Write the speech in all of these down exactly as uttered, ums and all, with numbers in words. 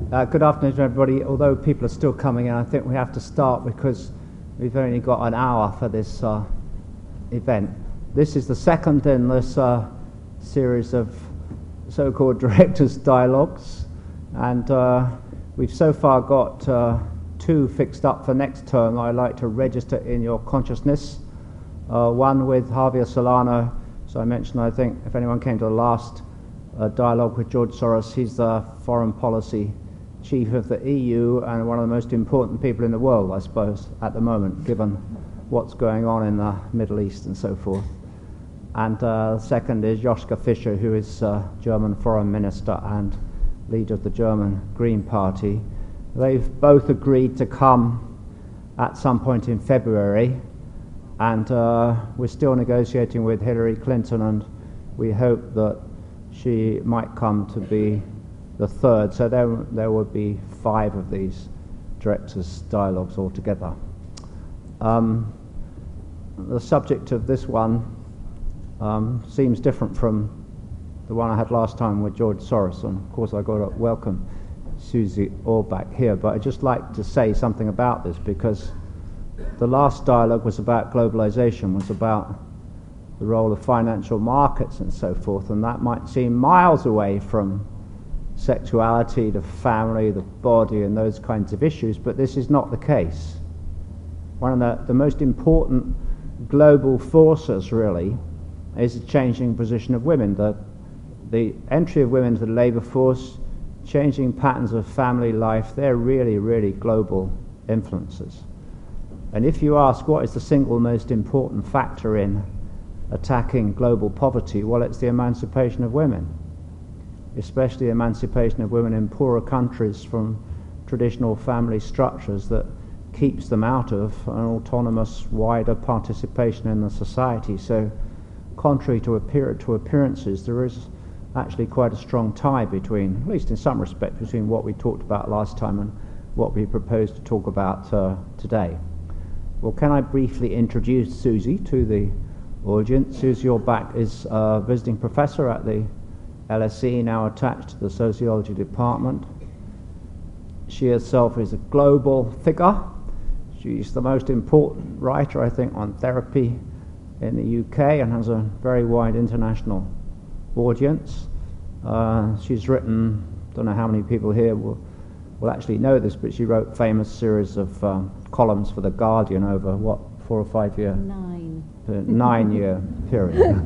Uh, good afternoon to everybody. Although people are still coming in, I think we have to start because we've only got an hour for this uh, event. This is the second in this uh, series of so-called directors' dialogues, and uh, we've so far got uh, two fixed up for next term I'd like to register in your consciousness. Uh, one with Javier Solano. So I mentioned, I think, if anyone came to the last uh, dialogue with George Soros, he's the foreign policy chief of the E U and one of the most important people in the world, I suppose, at the moment, given what's going on in the Middle East and so forth. And uh, the second is Joschka Fischer, who is uh, German foreign minister and leader of the German Green Party. They've both agreed to come at some point in February, and uh, we're still negotiating with Hillary Clinton, and we hope that she might come to be the third. So there, there would be five of these directors' dialogues altogether. Um, the subject of this one um, seems different from the one I had last time with George Soros, and of course I got to welcome Susie Orbach here, but I'd just like to say something about this, because the last dialogue was about globalization, was about the role of financial markets and so forth, and that might seem miles away from sexuality, the family, the body, and those kinds of issues, but this is not the case. One of the, the most important global forces, really, is the changing position of women. The, the entry of women to the labour force, changing patterns of family life, they're really, really global influences. And if you ask what is the single most important factor in attacking global poverty, well, it's the emancipation of women, especially the emancipation of women in poorer countries from traditional family structures that keeps them out of an autonomous, wider participation in the society. So, contrary to, appear- to appearances, there is actually quite a strong tie between, at least in some respect, between what we talked about last time and what we propose to talk about uh, today. Well, can I briefly introduce Susie to the audience? Susie Orbach is a visiting professor at the L S E, now attached to the sociology department. She herself is a global figure. She's the most important writer, I think, on therapy in the U K and has a very wide international audience. Uh, she's written, don't know how many people here will, will actually know this, but she wrote a famous series of um, columns for The Guardian over, what, four or five year? Nine. Uh, nine year period.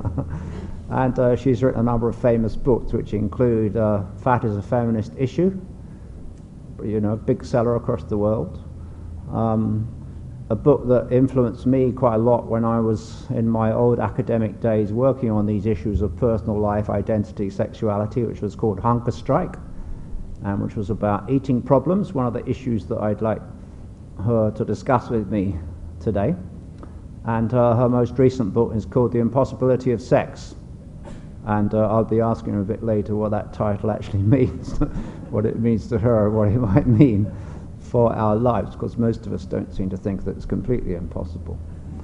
And uh, she's written a number of famous books, which include uh, Fat is a Feminist Issue, you know, big seller across the world. Um, a book that influenced me quite a lot when I was in my old academic days working on these issues of personal life, identity, sexuality, which was called Hunger Strike, and which was about eating problems, one of the issues that I'd like her to discuss with me today. And uh, her most recent book is called The Impossibility of Sex. And uh, I'll be asking her a bit later what that title actually means, what it means to her, what it might mean for our lives, because most of us don't seem to think that it's completely impossible.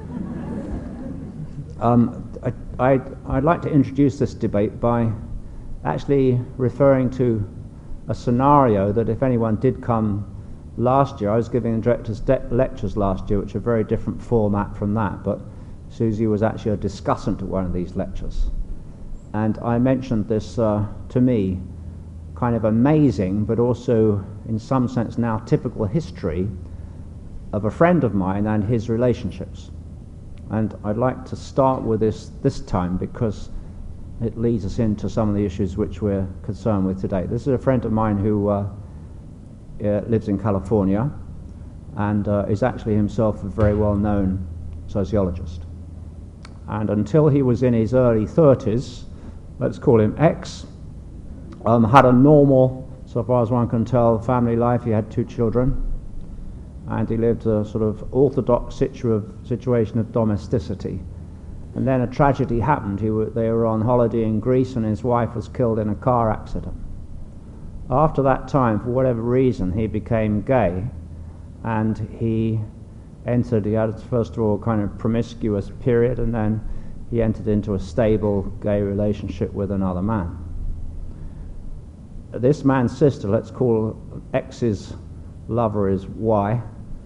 um, I, I'd, I'd like to introduce this debate by actually referring to a scenario that if anyone did come last year, I was giving the directors de- lectures last year, which are a very different format from that, but Susie was actually a discussant at one of these lectures. And I mentioned this, uh, to me, kind of amazing, but also in some sense now typical history of a friend of mine and his relationships. And I'd like to start with this this time because it leads us into some of the issues which we're concerned with today. This is a friend of mine who uh, uh, lives in California and uh, is actually himself a very well-known sociologist. And until he was in his early thirties, let's call him X, um, had a normal, so far as one can tell, family life. He had two children, and he lived a sort of orthodox situ- of situation of domesticity. And then a tragedy happened. He w- they were on holiday in Greece, and his wife was killed in a car accident. After that time, for whatever reason, he became gay, and he entered, he had first of all kind of promiscuous period, and then he entered into a stable gay relationship with another man. this man's sister, let's call X's lover is Y.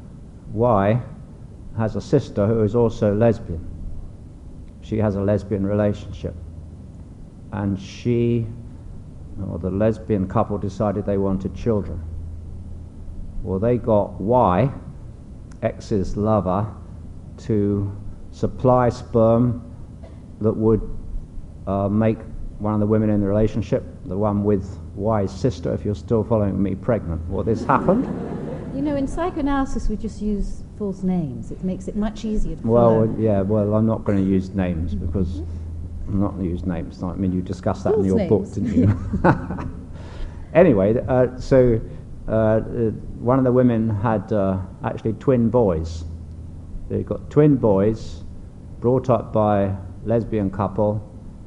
Y has a sister who is also lesbian. She has a lesbian relationship. And she, or the lesbian couple, decided they wanted children. Well, they got Y, X's lover, to supply sperm that would uh, make one of the women in the relationship, the one with Y's sister, if you're still following me, pregnant. Well, this happened. You know, in psychoanalysis we just use false names. It makes it much easier to follow. Well, yeah, well, I'm not going to use names because I'm not going to use names. I mean, you discussed that False in your names. book, didn't you? Anyway, uh, so uh, uh, one of the women had uh, actually twin boys. They got twin boys brought up by a lesbian couple.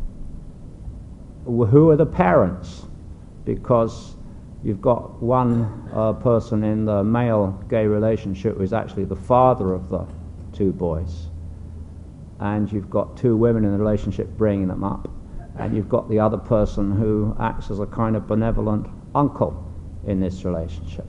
Who are the parents? Because you've got one uh, person in the male gay relationship who is actually the father of the two boys, and you've got two women in the relationship bringing them up, and you've got the other person who acts as a kind of benevolent uncle in this relationship.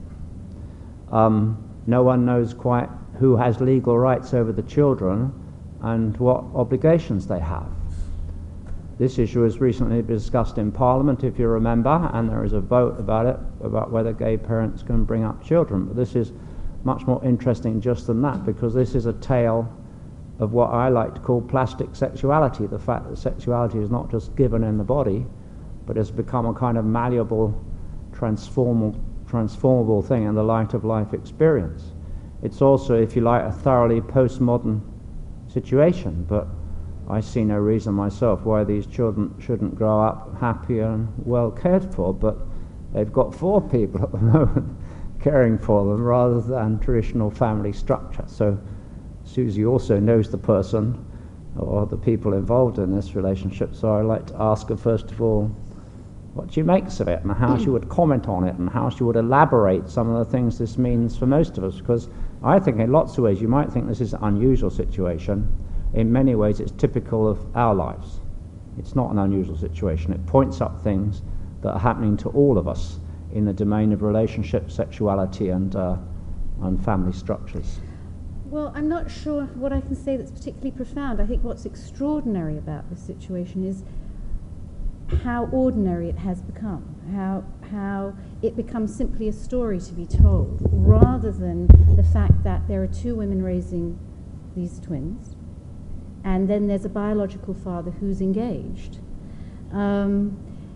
Um, no one knows quite who has legal rights over the children and what obligations they have. This issue was recently discussed in Parliament, if you remember, and there is a vote about it, about whether gay parents can bring up children. But this is much more interesting just than that, because this is a tale of what I like to call plastic sexuality, the fact that sexuality is not just given in the body, but has become a kind of malleable, transformable, transformable thing in the light of life experience. It's also, if you like, a thoroughly postmodern situation, but I see no reason myself why these children shouldn't grow up happy and well cared for, but they've got four people at the moment caring for them rather than traditional family structure. So Susie also knows the person or the people involved in this relationship, so I'd like to ask her first of all what she makes of it and how she would comment on it and how she would elaborate some of the things this means for most of us, because I think in lots of ways you might think this is an unusual situation. In many ways it's typical of our lives. It's not an unusual situation. It points up things that are happening to all of us in the domain of relationship, sexuality and, uh, and family structures. Well, I'm not sure what I can say that's particularly profound. I think what's extraordinary about this situation is how ordinary it has become, how how it becomes simply a story to be told, rather than the fact that there are two women raising these twins, and then there's a biological father who's engaged, um,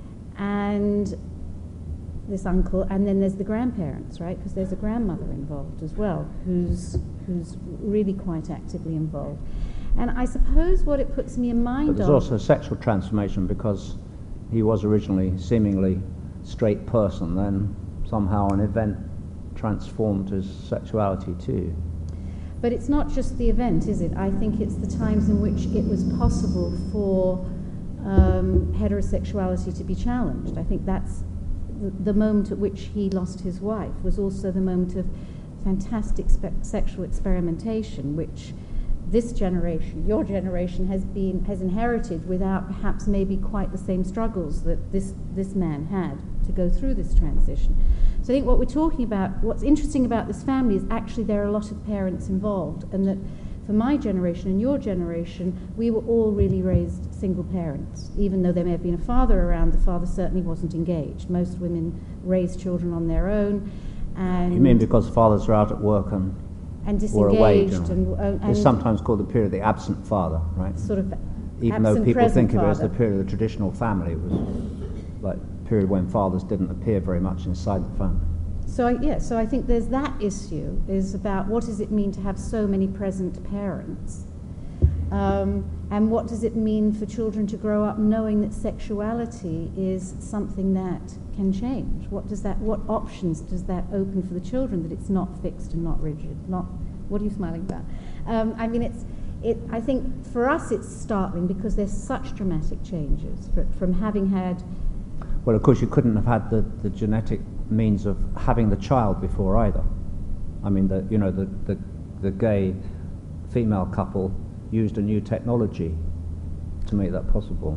and this uncle, and then there's the grandparents, right? Because there's a grandmother involved as well, who's who's really quite actively involved. And I suppose what it puts me in mind But there's of... also a sexual transformation, because he was originally seemingly straight person, then somehow an event transformed his sexuality too. But it's not just the event, is it? I think it's the times in which it was possible for um, heterosexuality to be challenged. I think that's the, the moment at which he lost his wife was also the moment of fantastic spe- sexual experimentation, which this generation, your generation, has been has inherited without perhaps maybe quite the same struggles that this this man had to go through this transition. So I think what we're talking about, what's interesting about this family is actually there are a lot of parents involved, and that for my generation and your generation, we were all really raised single parents. Even though there may have been a father around, the father certainly wasn't engaged. Most women raised children on their own. And You mean because fathers are out at work and and or away, disengaged and, and, it's sometimes called the period of the absent father, right? sort of Even though absent people present think of it as father. the period of the traditional family, it was like a period when fathers didn't appear very much inside the family. So I, yeah, so I think there's that issue, is about what does it mean to have so many present parents, um, and what does it mean for children to grow up knowing that sexuality is something that can change? What does that? What options does that open for the children? That it's not fixed and not rigid. Not what are you smiling about? Um, I mean, it's. It, I think for us it's startling because there's such dramatic changes for, from having had. Well, of course, you couldn't have had the, the genetic means of having the child before either. I mean, the you know the, the the gay female couple used a new technology to make that possible. So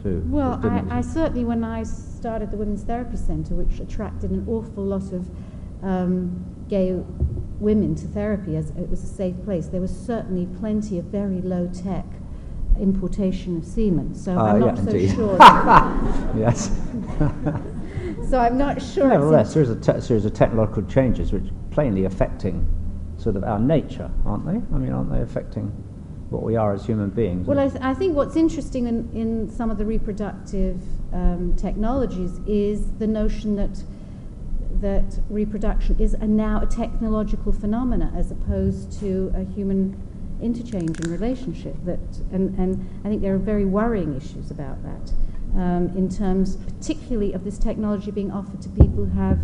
too. Well, didn't it? I, I certainly, when I started the Women's Therapy Centre, which attracted an awful lot of um, gay women to therapy, as it was a safe place, there was certainly plenty of very low-tech importation of semen. So uh, I'm not yeah, so indeed. sure. That Yes. So I'm not sure. Nevertheless, there's a te- series of technological changes which are plainly affecting sort of our nature, aren't they? I mean, aren't they affecting what we are as human beings? Well, I, th- I think what's interesting in, in some of the reproductive um, technologies is the notion that that reproduction is a now a technological phenomena as opposed to a human interchange and relationship. That and, and I think there are very worrying issues about that um, in terms particularly of this technology being offered to people who have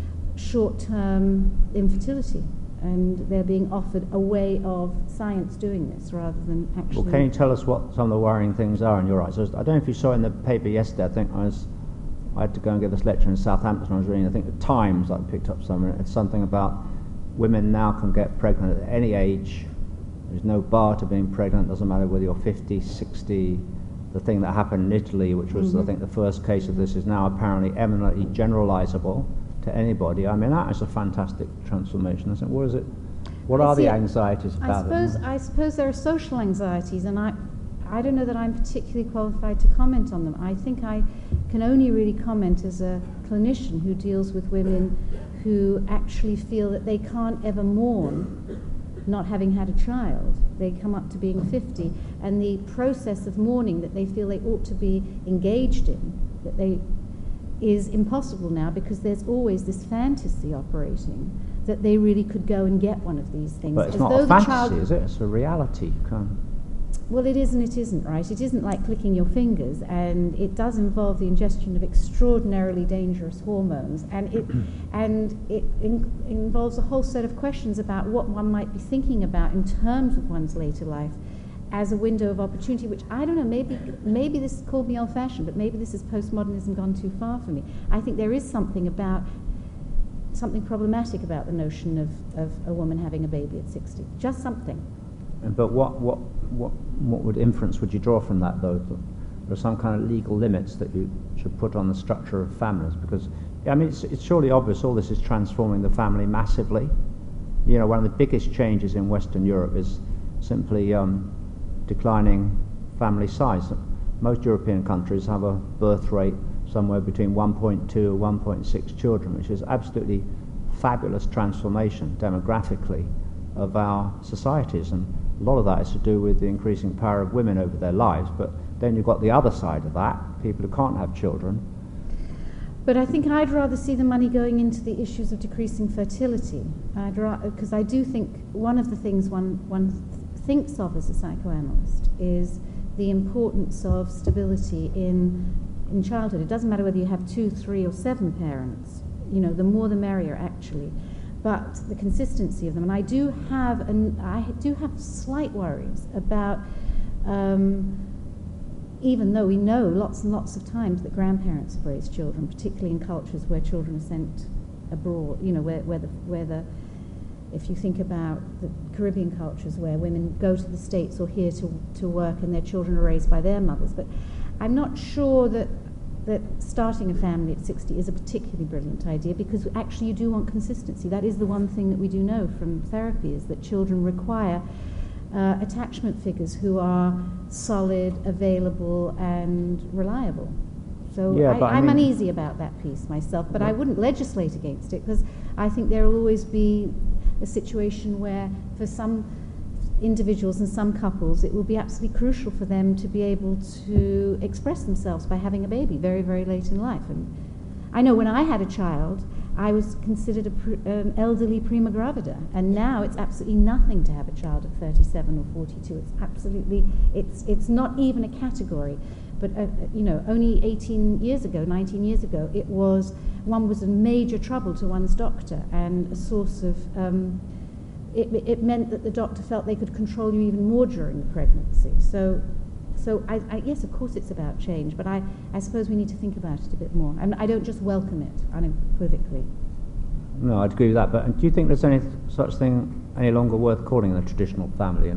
short-term infertility, and they're being offered a way of science doing this rather than actually... Well, can you tell us what some of the worrying things are in your eyes? I don't know if you saw in the paper yesterday, I think I was... I had to go and give this lecture in Southampton. I was reading, I think, the Times, I picked up somewhere. It's something about women now can get pregnant at any age. There's no bar to being pregnant. Doesn't matter whether you're fifty, sixty. The thing that happened in Italy, which was, mm-hmm. I think, the first case of this, is now apparently eminently generalizable to anybody. I mean, that is a fantastic transformation, isn't it? What is it? What I are see the it. anxieties I about suppose, it? I suppose there are social anxieties, and I... I don't know that I'm particularly qualified to comment on them. I think I can only really comment as a clinician who deals with women who actually feel that they can't ever mourn not having had a child. They come up to being fifty, and the process of mourning that they feel they ought to be engaged in, that they is impossible now because there's always this fantasy operating that they really could go and get one of these things. But it's as not though a the fantasy, child is it? It's a reality. You can't... Well, it is and it isn't, right? It isn't like clicking your fingers, and it does involve the ingestion of extraordinarily dangerous hormones, and it and it in, involves a whole set of questions about what one might be thinking about in terms of one's later life as a window of opportunity, which I don't know, maybe maybe this called me old-fashioned, but maybe this is postmodernism gone too far for me. I think there is something about something problematic about the notion of, of a woman having a baby at sixty. Just something. But what, what, what, what would inference would you draw from that, though? There are some kind of legal limits that you should put on the structure of families, because, I mean, it's, it's surely obvious all this is transforming the family massively. You know, one of the biggest changes in Western Europe is simply um, declining family size. Most European countries have a birth rate somewhere between one point two and one point six children, which is absolutely fabulous transformation demographically of our societies, and a lot of that is to do with the increasing power of women over their lives. But then you've got the other side of that, people who can't have children. But I think I'd rather see the money going into the issues of decreasing fertility. I'd rather, because I do think one of the things one one th- thinks of as a psychoanalyst is the importance of stability in in childhood. It doesn't matter whether you have two, three, or seven parents. You know, the more the merrier, actually. But the consistency of them, and I do have, an, I do have slight worries about, um, even though we know lots and lots of times that grandparents have raised children, particularly in cultures where children are sent abroad. You know, where where the where the, if you think about the Caribbean cultures where women go to the States or here to to work and their children are raised by their mothers. But I'm not sure that. that starting a family at sixty is a particularly brilliant idea, because actually you do want consistency. That is the one thing that we do know from therapy, is that children require uh, attachment figures who are solid, available, and reliable. So yeah, I, I I'm mean, uneasy about that piece myself, but I wouldn't legislate against it, because I think there will always be a situation where for some individuals and some couples, it will be absolutely crucial for them to be able to express themselves by having a baby very, very late in life. And I know when I had a child, I was considered an pr- um, elderly prima gravida, and now it's absolutely nothing to have a child at thirty-seven or forty-two. It's absolutely, it's it's not even a category. But uh, you know, only eighteen years ago, nineteen years ago, it was one was a major trouble to one's doctor and a source of. Um, It, it meant that the doctor felt they could control you even more during the pregnancy. So, so I, I, yes, of course it's about change, but I, I suppose we need to think about it a bit more. And I don't just welcome it unequivocally. No, I'd agree with that. But do you think there's any such thing any longer worth calling a traditional family? And if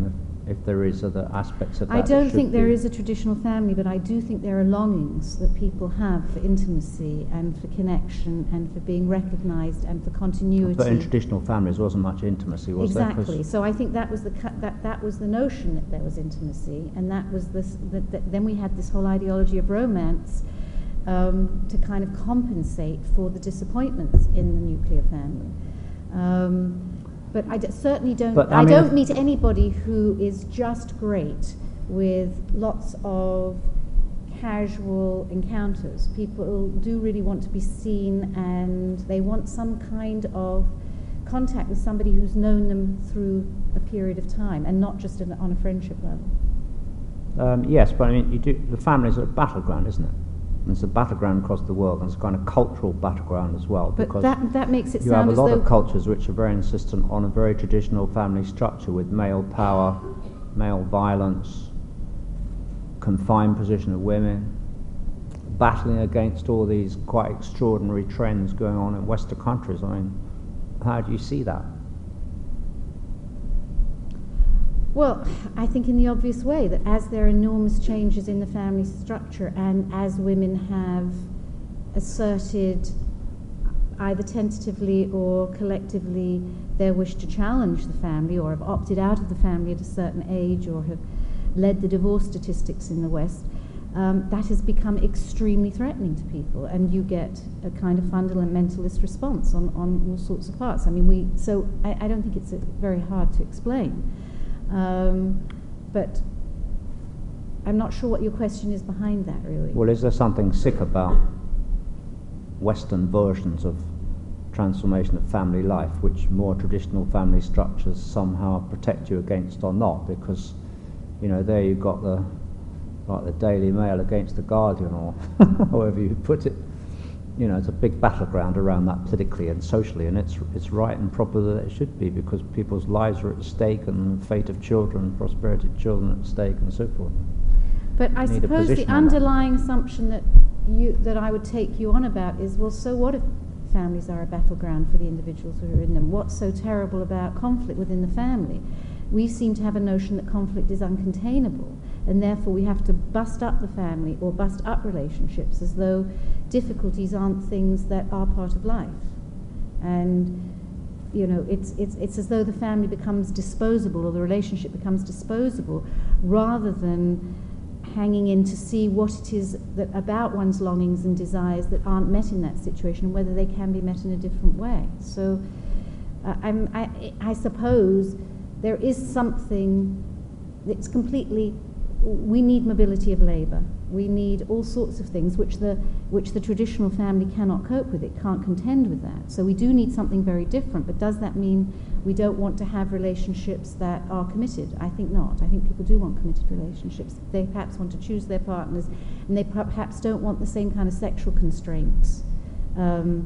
if there is other aspects of that. I don't that think there be. is a traditional family, but I do think there are longings that people have for intimacy and for connection and for being recognised and for continuity. But in traditional families, there wasn't much intimacy, was there? Exactly. So I think that was the cu- that that was the notion that there was intimacy, and that was this. That, that then we had this whole ideology of romance um, to kind of compensate for the disappointments in the nuclear family. Um, But I d- certainly don't. But, I I, mean, don't meet anybody who is just great with lots of casual encounters. People do really want to be seen, and they want some kind of contact with somebody who's known them through a period of time, and not just in, on a friendship level. Um, yes, but I mean, you do, the families are a battleground, isn't it? And it's a battleground across the world, and it's a kind of cultural battleground as well. But because that that makes it you sound have a as lot though of cultures which are very insistent on a very traditional family structure with male power, male violence, confined position of women, battling against all these quite extraordinary trends going on in Western countries. I mean, how do you see that? Well, I think in the obvious way that as there are enormous changes in the family structure, and as women have asserted either tentatively or collectively their wish to challenge the family, or have opted out of the family at a certain age, or have led the divorce statistics in the West, um, that has become extremely threatening to people, and you get a kind of fundamentalist response on, on all sorts of parts. I mean, we so I, I don't think it's a, very hard to explain. Um, but I'm not sure what your question is behind that, really. Well, is there something sick about Western versions of transformation of family life, which more traditional family structures somehow protect you against or not? Because, you know, there you've got the, like the Daily Mail against the Guardian, or however you put it. You know, it's a big battleground around that politically and socially, and it's it's right and proper that it should be, because people's lives are at stake, and the fate of children, prosperity of children at stake, and so forth. But I Need a suppose the position on underlying assumption that you that I would take you on about is, well, so what if families are a battleground for the individuals who are in them? What's so terrible about conflict within the family? We seem to have a notion that conflict is uncontainable, and therefore we have to bust up the family or bust up relationships, as though difficulties aren't things that are part of life. And, you know, it's it's it's as though the family becomes disposable, or the relationship becomes disposable, rather than hanging in to see what it is that about one's longings and desires that aren't met in that situation, and whether they can be met in a different way. So uh, I'm, I, I suppose there is something that's completely, we need mobility of labour. We need all sorts of things which the which the traditional family cannot cope with. It can't contend with that. So we do need something very different. But does that mean we don't want to have relationships that are committed? I think not. I think people do want committed relationships. They perhaps want to choose their partners, and they perhaps don't want the same kind of sexual constraints um,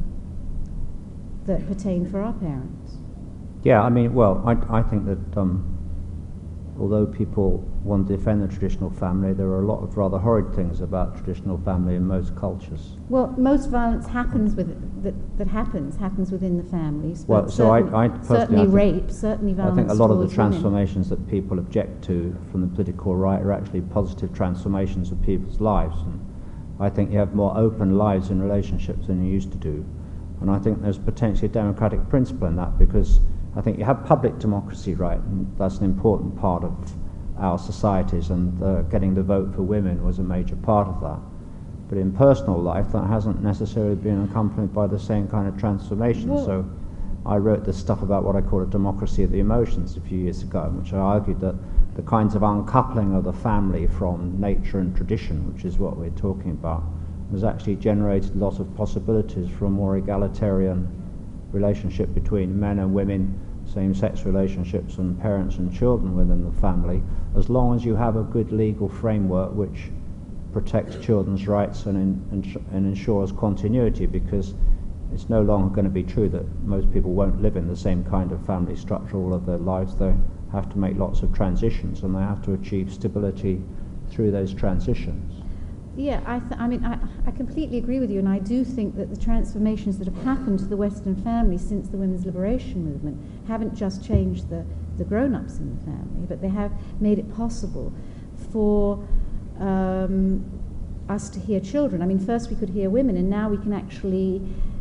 that pertain for our parents. Yeah, I mean, well, I I think that um, although people want to defend the traditional family, there are a lot of rather horrid things about traditional family in most cultures. Well, most violence happens with that that happens happens within the families. Well, but so I, certainly, I personally, certainly I think, rape, certainly violence. I think a lot of the towards women. transformations that people object to from the political right are actually positive transformations of people's lives. And I think you have more open lives in relationships than you used to do. And I think there's potentially a democratic principle in that, because I think you have public democracy, right, and that's an important part of our societies, and uh, getting the vote for women was a major part of that. But in personal life, that hasn't necessarily been accompanied by the same kind of transformation. Well, so I wrote this stuff about what I call a democracy of the emotions a few years ago, in which I argued that the kinds of uncoupling of the family from nature and tradition, which is what we're talking about, has actually generated a lot of possibilities for a more egalitarian relationship between men and women, same-sex relationships, and parents and children within the family, as long as you have a good legal framework which protects children's rights and, in, and ensures continuity, because it's no longer going to be true that most people won't live in the same kind of family structure all of their lives. They have to make lots of transitions, and they have to achieve stability through those transitions. Yeah, I, th- I mean, I, I completely agree with you, and I do think that the transformations that have happened to the Western family since the women's liberation movement haven't just changed the, the grown-ups in the family, but they have made it possible for um, us to hear children. I mean, first we could hear women, and now we can actually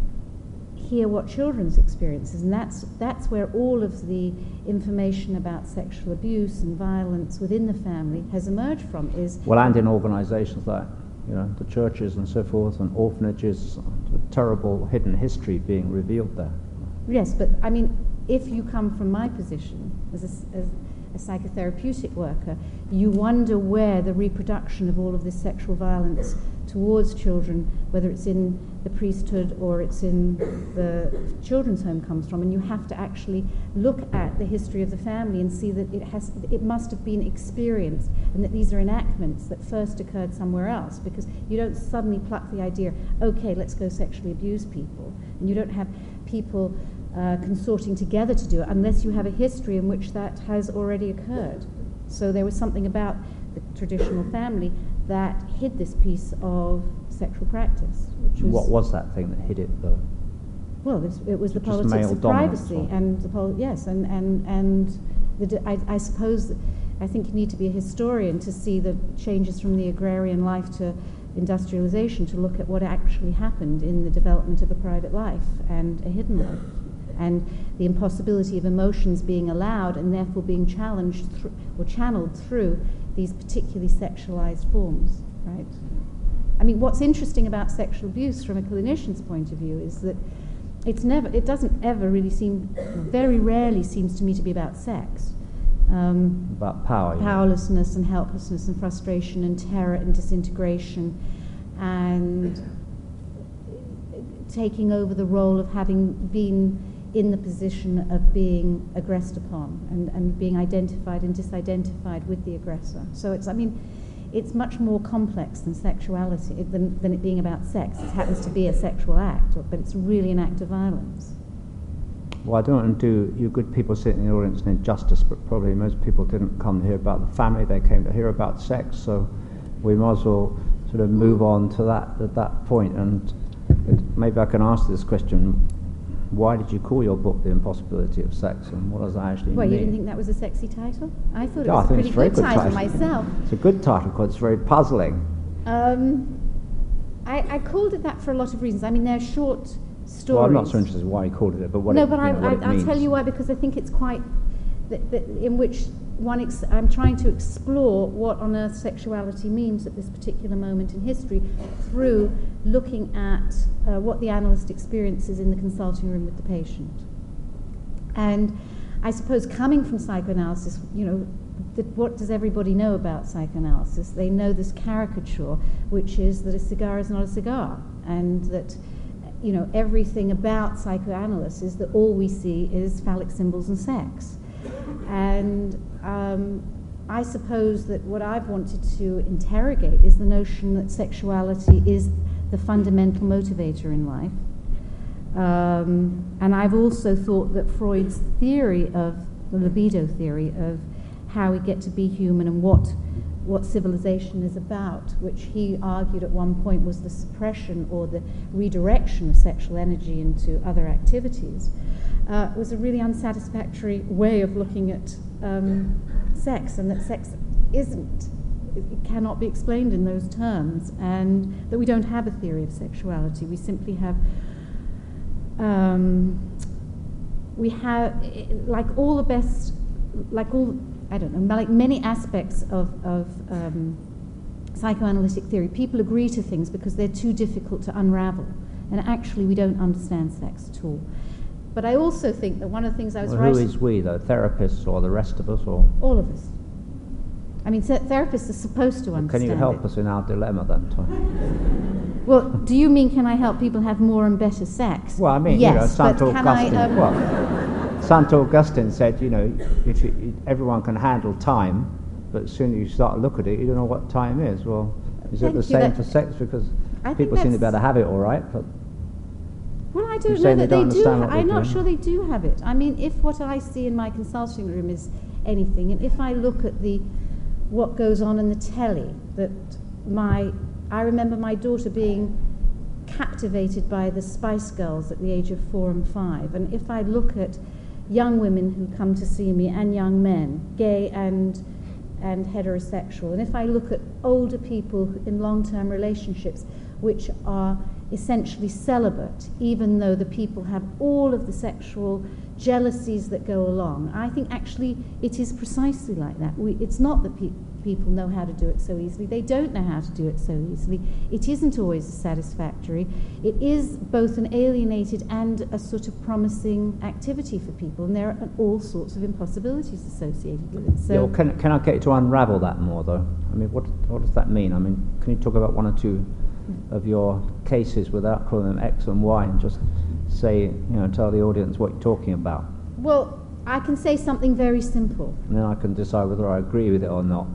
hear what children's experiences, and that's that's where all of the information about sexual abuse and violence within the family has emerged from. Is well, and in organisations like, you know, the churches and so forth, and orphanages, the terrible hidden history being revealed there. Yes, but I mean, if you come from my position as a, as a psychotherapeutic worker, you wonder where the reproduction of all of this sexual violence towards children, whether it's in the priesthood or it's in the children's home, comes from, and you have to actually look at the history of the family and see that it has, it must have been experienced, and that these are enactments that first occurred somewhere else, because you don't suddenly pluck the idea, okay, let's go sexually abuse people, and you don't have people uh, consorting together to do it unless you have a history in which that has already occurred. So there was something about the traditional family that hid this piece of sexual practice. Which was, what was that thing that hid it, though? Well, this, it was the Just politics of privacy, or? and the pol- yes, and and and the, I, I suppose that I think you need to be a historian to see the changes from the agrarian life to industrialization, to look at what actually happened in the development of a private life and a hidden life, and the impossibility of emotions being allowed and therefore being challenged thr- or channeled through these particularly sexualized forms, right? I mean, what's interesting about sexual abuse from a clinician's point of view is that it's never, it doesn't ever really seem, very rarely seems to me to be about sex. Um, about power. Powerlessness and helplessness and frustration and terror and disintegration and taking over the role of having been in the position of being aggressed upon and, and being identified and disidentified with the aggressor. So it's, I mean, it's much more complex than sexuality, than, than it being about sex. It happens to be a sexual act, but it's really an act of violence. Well, I don't want to do you good people sitting in the audience an injustice, but probably most people didn't come to hear about the family, they came to hear about sex, so we might as well sort of move on to that at that point. And maybe I can ask this question: why did you call your book The Impossibility of Sex, and what does that actually well, mean? Well, you didn't think that was a sexy title? I thought it yeah, was a pretty good, good title, title myself. It's a good title because it's very puzzling. Um, I, I called it that for a lot of reasons. I mean, they're short stories. Well, I'm not so interested in why you called it, but what no, it, but you I, know, what I, it I'll means. tell you why, because I think it's quite, th- th- in which one, ex- I'm trying to explore what on earth sexuality means at this particular moment in history through looking at uh, what the analyst experiences in the consulting room with the patient. And I suppose coming from psychoanalysis, you know, that what does everybody know about psychoanalysis? They know this caricature, which is that a cigar is not a cigar, and that, you know, everything about psychoanalysis is that all we see is phallic symbols and sex. And um, I suppose that what I've wanted to interrogate is the notion that sexuality is the fundamental motivator in life. Um, and I've also thought that Freud's theory of the libido theory of how we get to be human and what what civilization is about, which he argued at one point was the suppression or the redirection of sexual energy into other activities, uh, was a really unsatisfactory way of looking at um, sex, and that sex isn't, it cannot be explained in those terms, and that we don't have a theory of sexuality. We simply have, um, we have, like all the best, like all, I don't know, like many aspects of, of um, psychoanalytic theory, people agree to things because they're too difficult to unravel, and actually we don't understand sex at all. But I also think that one of the things I was well, writing... Who is we, though? Therapists or the rest of us, or...? All of us. I mean, th- therapists are supposed to well, understand Can you help it. us in our dilemma, then, Tom? Well, do you mean can I help people have more and better sex? Well, I mean, yes, you know, Saint but can I... Augustine... Um, well, Saint Augustine said, you know, if you, everyone can handle time, but as soon as you start to look at it, you don't know what time is. Well, is Thank it the you, same that- for sex? Because I think people seem to be able that's- to have it all right, but... Well, I You're don't know saying that they they don't do. understand what I'm they're not doing? sure they do have it. I mean, if what I see in my consulting room is anything, and if I look at the what goes on in the telly that my I remember my daughter being captivated by the Spice Girls at the age of four and five. And if I look at young women who come to see me, and young men, gay and and heterosexual, and if I look at older people in long-term relationships which are essentially celibate, even though the people have all of the sexual jealousies that go along, I think actually it is precisely like that. We, it's not that pe- people know how to do it so easily. They don't know how to do it so easily. It isn't always satisfactory. It is both an alienated and a sort of promising activity for people, and there are all sorts of impossibilities associated with it. So yeah, well, can, can I get you to unravel that more, though? I mean, what what does that mean? I mean, can you talk about one or two of your cases without calling them X and Y, and just say, you know, tell the audience what you're talking about? Well, I can say something very simple. And then I can decide whether I agree with it or not.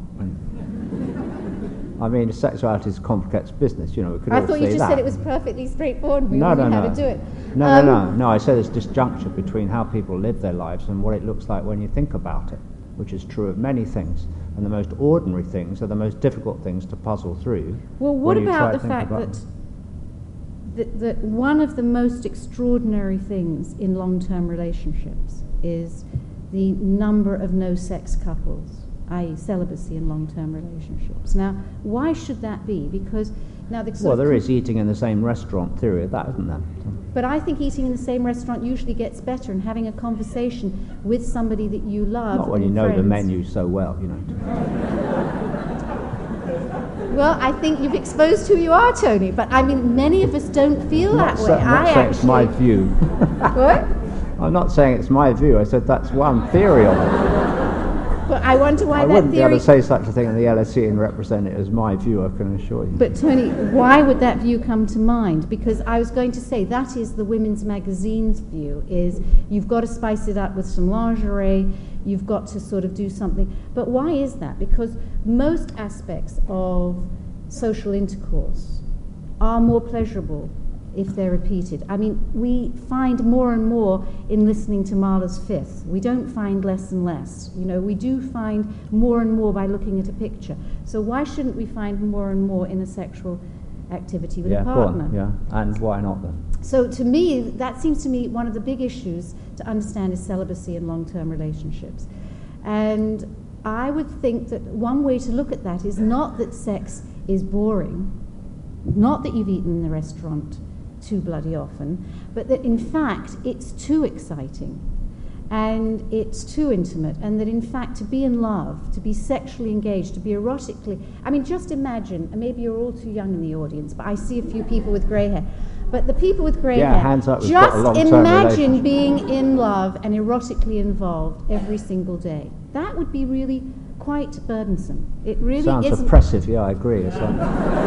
I mean, sexuality is complex business, you know. We could I all thought say you just that. said it was perfectly straightforward. We no, all no, knew no. how to do it. No, um, no, no, no. I said it's disjuncture between how people live their lives and what it looks like when you think about it, which is true of many things. And the most ordinary things are the most difficult things to puzzle through. Well, what when you try about to the think fact about that, that that one of the most extraordinary things in long-term relationships is the number of no-sex couples, that is celibacy in long-term relationships. Now, why should that be? Because now the Well, there is eating in the same restaurant theory of that, isn't there? But I think eating in the same restaurant usually gets better, and having a conversation with somebody that you love. Not when you and know the friends. menu so well, you know. Well, I think you've exposed who you are, Tony. But I mean, many of us don't feel Not that sa- way. not I saying it's my actually- view. What? I'm not saying it's my view. I said that's one theory of it. But I wonder why I that wouldn't be theory. able to say such a thing in the L S E and represent it as my view, I can assure you. But Tony, why would that view come to mind? Because I was going to say that is the women's magazine's view, is you've got to spice it up with some lingerie, you've got to sort of do something. But why is that? Because most aspects of social intercourse are more pleasurable if they're repeated. I mean, we find more and more in listening to Mahler's Fifth. We don't find less and less. You know, we do find more and more by looking at a picture. So why shouldn't we find more and more in a sexual activity with yeah, a partner? go on, yeah, and why not then? So to me, that seems to me one of the big issues to understand is celibacy in long-term relationships. And I would think that one way to look at that is not that sex is boring, not that you've eaten in the restaurant too bloody often, but that in fact it's too exciting and it's too intimate, and that in fact to be in love, to be sexually engaged, to be erotically, I mean, just imagine, and maybe you're all too young in the audience, but I see a few people with grey hair, but the people with grey Yeah, hair, hands up, we've got a just long-term imagine relationship. being in love and erotically involved every single day. That would be really quite burdensome. It really Sounds isn't. oppressive, yeah, I agree. It's like,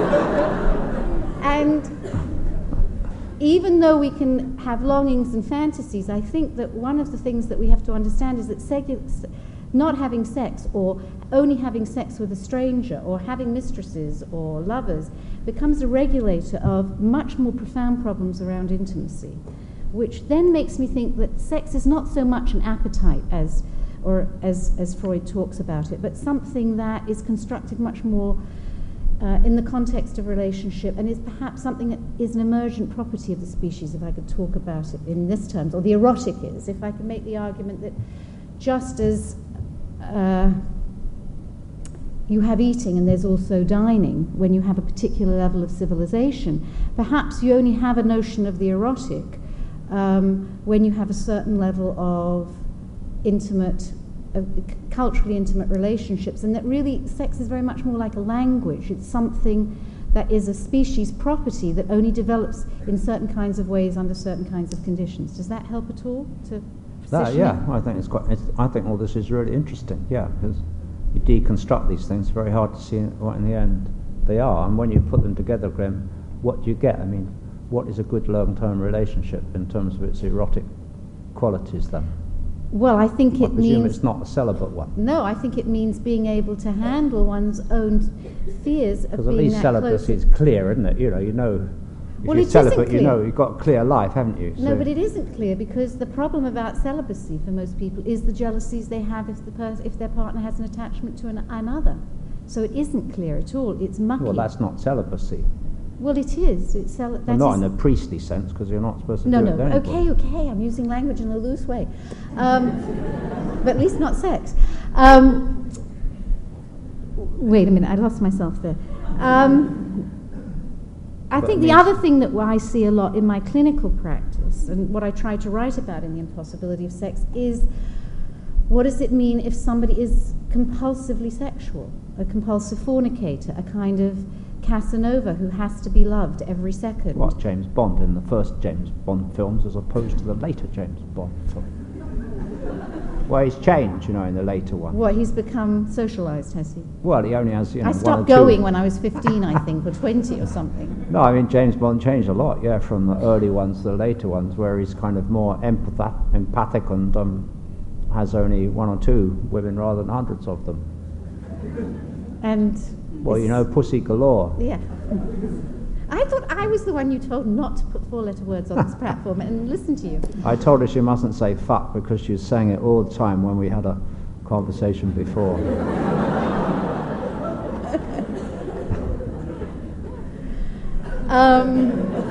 And even though we can have longings and fantasies, I think that one of the things that we have to understand is that segu- not having sex, or only having sex with a stranger, or having mistresses or lovers, becomes a regulator of much more profound problems around intimacy, which then makes me think that sex is not so much an appetite as, or as, as Freud talks about it, but something that is constructed much more Uh, in the context of relationship, and is perhaps something that is an emergent property of the species, if I could talk about it in this terms, or the erotic is, if I can make the argument that just as uh, you have eating and there's also dining when you have a particular level of civilization, perhaps you only have a notion of the erotic um, when you have a certain level of intimate Uh, culturally intimate relationships, and that really sex is very much more like a language. It's something that is a species property that only develops in certain kinds of ways under certain kinds of conditions. Does that help at all to that, position yeah, it? I think it's quite. It's, I think all this is really interesting. Yeah, because you deconstruct these things, it's very hard to see what in the end they are, and when you put them together, Graham, what do you get? I mean, what is a good long-term relationship in terms of its erotic qualities? Then. Well, I think I it presume means it's not a celibate one. no. I think it means being able to handle one's own fears of Because at being least that celibacy close. is clear, isn't it? You know, you know. If Well, you're it isn't celibate, you clear. know you've got a clear life, haven't you? No, So- but it isn't clear, because the problem about celibacy for most people is the jealousies they have if the pers- if their partner has an attachment to an- another. So it isn't clear at all. It's mucky. Well, that's not celibacy. Well, it is. It's cel- well, not in the priestly sense, because you're not supposed to no, do no. it. No, okay, okay. I'm using language in a loose way, um, but at least not sex. Um, wait a minute. I lost myself there. Um, I But think it the means- other thing that I see a lot in my clinical practice, and what I try to write about in The Impossibility of Sex, is what does it mean if somebody is compulsively sexual, a compulsive fornicator, a kind of Casanova who has to be loved every second? What, James Bond in the first James Bond films as opposed to the later James Bond film? Well, he's changed, you know, in the later one. What, he's become socialised, has he? Well, he only has, you know, I one stopped or two. going when I was fifteen, I think, or twenty or something. No, I mean, James Bond changed a lot, yeah, from the early ones to the later ones, where he's kind of more empath- empathic and um, has only one or two women rather than hundreds of them. And Well, you know, Pussy Galore. yeah. I thought I was the one you told not to put four-letter words on this platform and listen to you. I told her she mustn't say fuck because she was saying it all the time when we had a conversation before. um,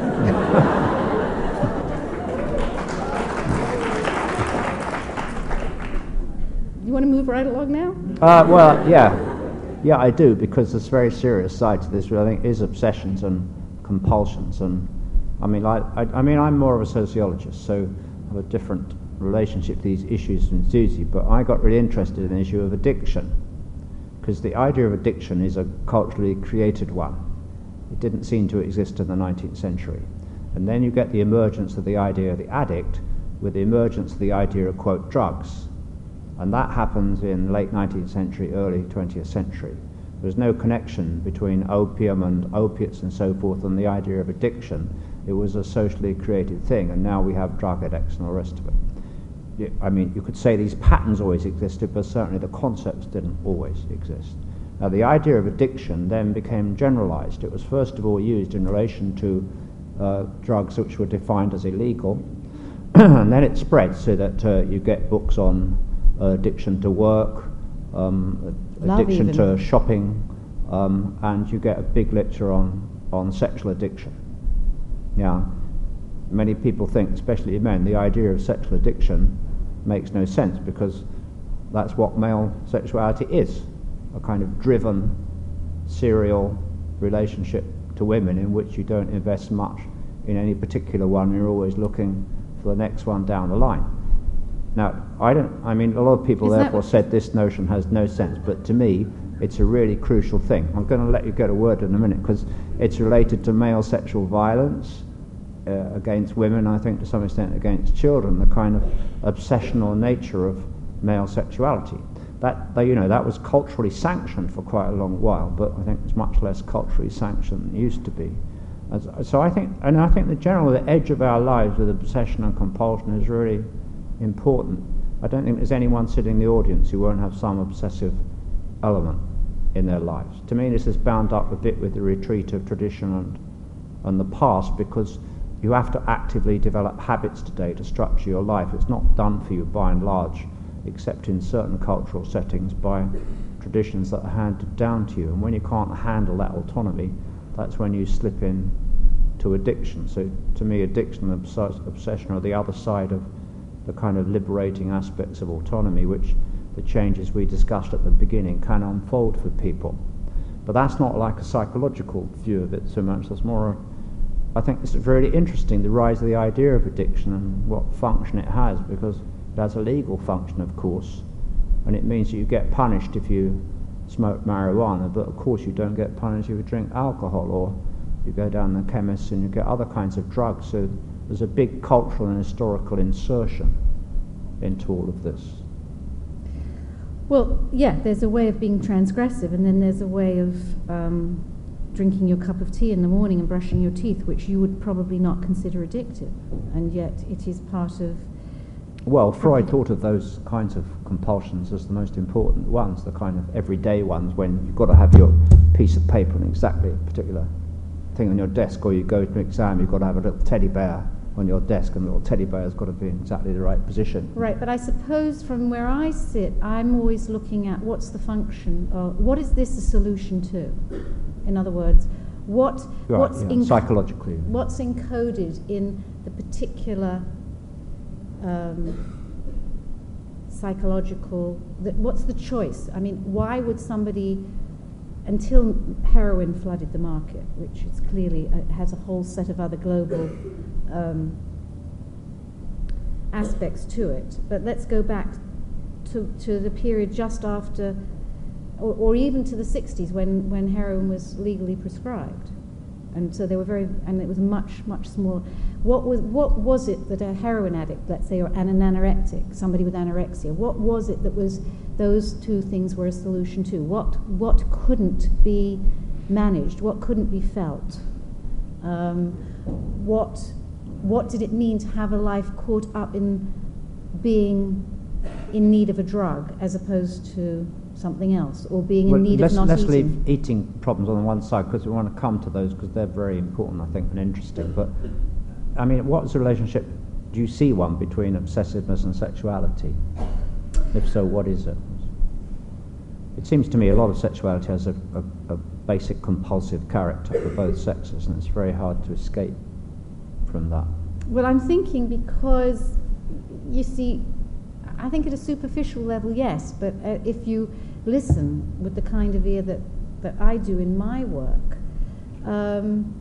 you want to move right along now? Uh, well, yeah. Yeah, I do, because there's a very serious side to this, which I think is obsessions and compulsions. And I mean, I, I, I mean, I'm more of a sociologist, so I have a different relationship to these issues than Susie, but I got really interested in the issue of addiction, because the idea of addiction is a culturally created one. It didn't seem to exist in the nineteenth century. And then you get the emergence of the idea of the addict with the emergence of the idea of, quote, drugs. And that happens in late nineteenth century, early twentieth century. There's no connection between opium and opiates and so forth and the idea of addiction. It was a socially created thing, and now we have drug addicts and all the rest of it. I mean, you could say these patterns always existed, but certainly the concepts didn't always exist. Now, the idea of addiction then became generalized. It was first of all used in relation to uh, drugs which were defined as illegal, and then it spread so that uh, you get books on uh, addiction to work, um, addiction to shopping, um, and you get a big literature on, on sexual addiction. Now, many people think, especially men, the idea of sexual addiction makes no sense because that's what male sexuality is, a kind of driven, serial relationship to women in which you don't invest much in any particular one, you're always looking for the next one down the line. Now, I don't, I mean, a lot of people Is therefore that... said this notion has no sense, but to me, it's a really crucial thing. I'm going to let you get a word in a minute because it's related to male sexual violence uh, against women, I think to some extent against children, the kind of obsessional nature of male sexuality. That, you know, that was culturally sanctioned for quite a long while, but I think it's much less culturally sanctioned than it used to be. As, so I think, and I think the general the edge of our lives with obsession and compulsion is really important. I don't think there's anyone sitting in the audience who won't have some obsessive element in their lives. To me, this is bound up a bit with the retreat of tradition and, and the past, because you have to actively develop habits today to structure your life. It's not done for you by and large, except in certain cultural settings by traditions that are handed down to you. And when you can't handle that autonomy, that's when you slip in to addiction. So to me, addiction and obs- obsession are the other side of the kind of liberating aspects of autonomy, which the changes we discussed at the beginning can unfold for people. But that's not like a psychological view of it so much. That's more, I think it's really interesting, the rise of the idea of addiction and what function it has, because it has a legal function, of course, and it means that you get punished if you smoke marijuana, but of course you don't get punished if you drink alcohol, or you go down the chemist and you get other kinds of drugs. So there's a big cultural and historical insertion into all of this. Well, yeah, there's a way of being transgressive, and then there's a way of um, drinking your cup of tea in the morning and brushing your teeth, which you would probably not consider addictive, and yet it is part of... Well, Freud thought of those kinds of compulsions as the most important ones, the kind of everyday ones when you've got to have your piece of paper and exactly a particular thing on your desk, or you go to an exam, you've got to have a little teddy bear on your desk, and the little teddy bear has got to be in exactly the right position. Right, but I suppose from where I sit, I'm always looking at what's the function, of, what is this a solution to? In other words, what right, what's yeah, enc- psychologically, what's encoded in the particular um, psychological, the, what's the choice? I mean, why would somebody, until heroin flooded the market, which is clearly uh, has a whole set of other global um, aspects to it, but let's go back to, to the period just after, or, or even to the sixties when, when heroin was legally prescribed. And so they were very, and it was much, much smaller. What was what was it that a heroin addict, let's say, or an, an anorectic, somebody with anorexia, what was it that was those two things were a solution to? What what couldn't be managed? What couldn't be felt? Um, what what did it mean to have a life caught up in being in need of a drug as opposed to something else, or being well, in need let's, of not let's eating? leave eating problems on the one side, because we want to come to those, because they're very important, I think, and interesting. But I mean, what's the relationship, do you see one, between obsessiveness and sexuality? If so, what is it? It seems to me a lot of sexuality has a, a, a basic compulsive character for both sexes, and it's very hard to escape from that. Well, I'm thinking because, you see, I think at a superficial level, yes, but uh, if you listen with the kind of ear that, that I do in my work, um,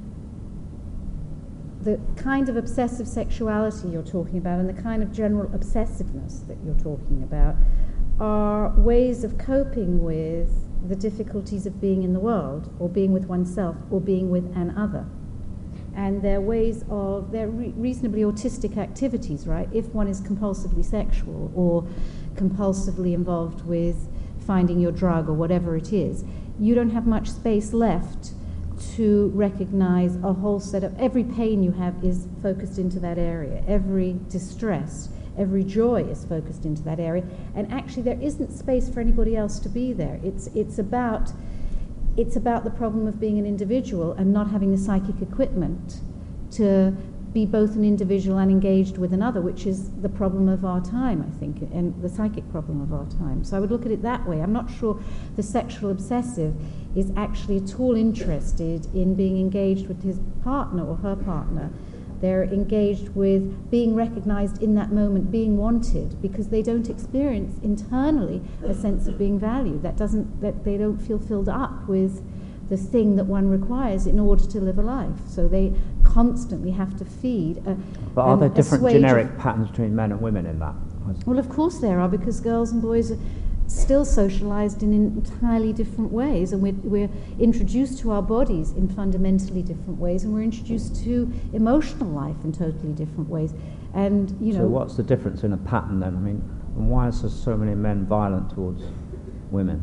the kind of obsessive sexuality you're talking about and the kind of general obsessiveness that you're talking about are ways of coping with the difficulties of being in the world, or being with oneself, or being with an other. And they're ways of, they're re- reasonably autistic activities, right? If one is compulsively sexual or compulsively involved with finding your drug or whatever it is, you don't have much space left to recognize a whole set of, every pain you have is focused into that area, every distress, every joy is focused into that area, and actually there isn't space for anybody else to be there. It's it's about it's about the problem of being an individual and not having the psychic equipment to be both an individual and engaged with another, which is the problem of our time, I think, and the psychic problem of our time. So I would look at it that way. I'm not sure the sexual obsessive is actually at all interested in being engaged with his partner or her partner. They're engaged with being recognized in that moment, being wanted, because they don't experience internally a sense of being valued. That doesn't, that they don't feel filled up with the thing that one requires in order to live a life. So they constantly have to feed. A, but are an, there different of, generic patterns between men and women in that? Well, of course there are, because girls and boys are still socialized in entirely different ways, and we're, we're introduced to our bodies in fundamentally different ways, and we're introduced to emotional life in totally different ways. And you know, so what's the difference in a pattern then? I mean, and why are so many men violent towards women?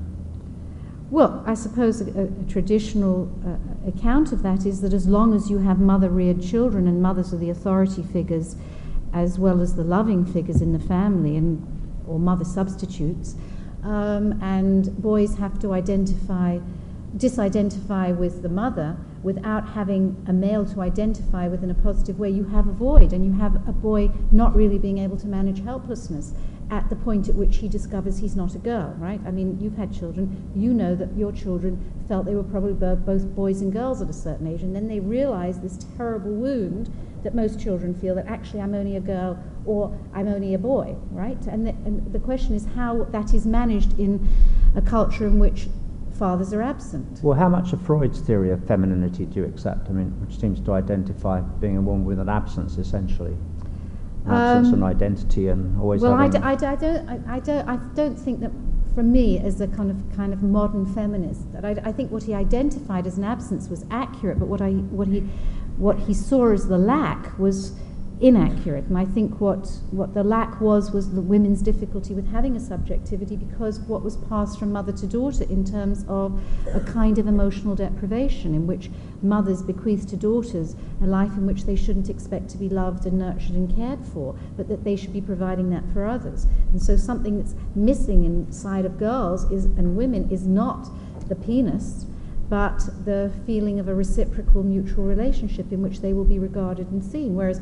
Well, I suppose a, a traditional uh, account of that is that as long as you have mother-reared children, and mothers are the authority figures as well as the loving figures in the family, and or mother substitutes, Um, and boys have to identify, disidentify with the mother without having a male to identify with in a positive way. You have a void, and you have a boy not really being able to manage helplessness at the point at which he discovers he's not a girl, right? I mean, you've had children. You know that your children felt they were probably both boys and girls at a certain age, and then they realize this terrible wound that most children feel, that actually I'm only a girl or I'm only a boy, right? And the, and the question is how that is managed in a culture in which fathers are absent. Well, how much of Freud's theory of femininity do you accept? I mean, which seems to identify being a woman with an absence, essentially. An absence Um, and identity, and always well, having... I, d- I, d- I don't, I, I don't, I don't think that, for me, as a kind of kind of modern feminist, that I, I think what he identified as an absence was accurate, but what I, what he, what he saw as the lack was inaccurate. And I think what, what the lack was was the women's difficulty with having a subjectivity, because what was passed from mother to daughter in terms of a kind of emotional deprivation, in which mothers bequeath to daughters a life in which they shouldn't expect to be loved and nurtured and cared for, but that they should be providing that for others. And so something that's missing inside of girls is, and women, is not the penis, but the feeling of a reciprocal mutual relationship in which they will be regarded and seen. Whereas